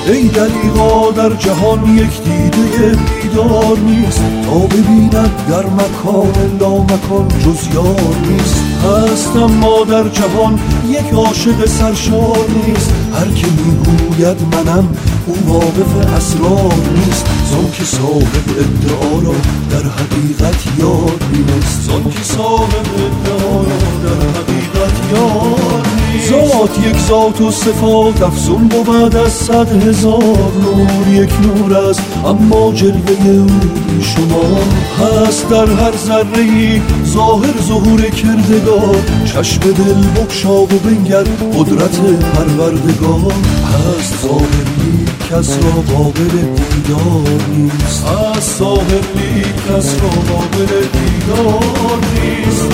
ای دریغا در جهان یک دیده بیدار نیست، تا ببیند در مکان لامکان جز یار نیست. هست اما در جهان یک عاشق سرشار نیست، هر که میگوید منم او واقف اسرار نیست. زان که صاحب ادعا را در حقیقت یاد نیست، زان که صاحب ادعا را در حقیقت یاد نیست. ذات یک ذات و صفات افزون بود از 100,000 نور، یک نور است اما جلوه او شما هست در هر ذره‌ای ظاهر ظهور کردگار. چشم دل بگشا و بنگر قدرت پروردگار، هست ظاهر لیک کس را قابل دیدار نیست، هست ظاهر لیک کس را قابل دیدار نیست.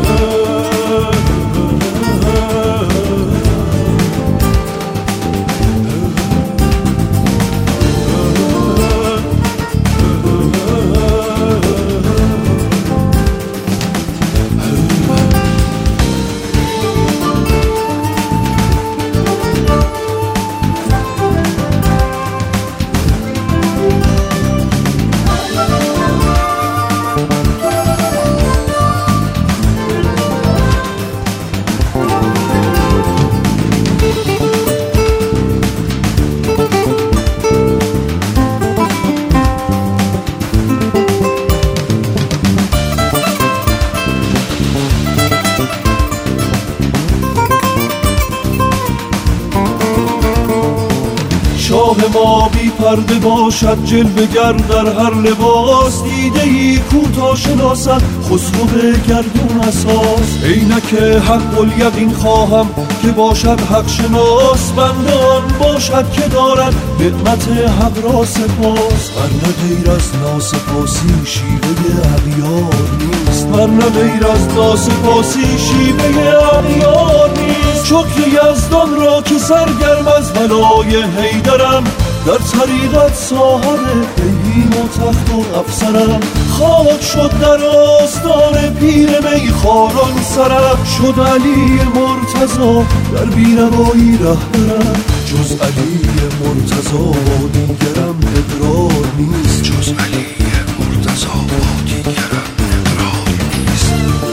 شاه ما بی پرده باشد جلوه گر در هر لباس، دیده ای کوتا شناسد خسرو گردون اساس. عینک حق الیقین خواهم که باشد حق شناس، بندان باشد که دارد نعمت حق را سپاس. ورنه غیر از ناسپاسی شیوه اغیار نیست، ورنه غیر از ناسپاسی شیوه اغیار نیست. شکر یزدان را که سرگرم از ولای حیدرم، در طریقت صاحب پیهیم و تخت و افسرم. خاک شد در آستان پیر میخواران سرم، شد علی مرتضی در بینوایی رهبرم. جز علی مرتضی با دیگرم اقرار نیست، جز علی مرتضی با دیگرم اقرار نیست.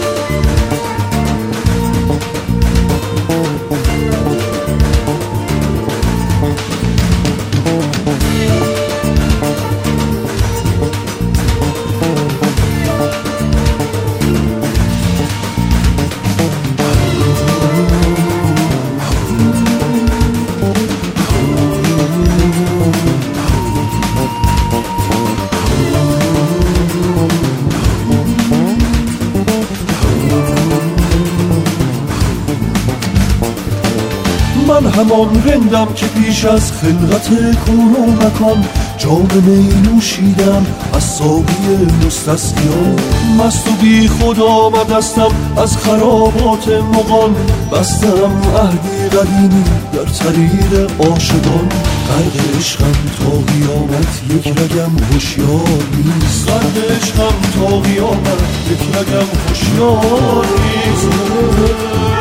من همان رندم که پیش از خلقت کون و مکان، جام می نوشیدم از ساقی مستسقیان. مست و بی خود آمدستم از خرابات مغان، بستم عهدی قدیمی در طریق عاشقان. غرق عشقم تا قیامت یک رگم هوشیار نیست، غرق عشقم تا قیامت یک رگم هوشیار نیست.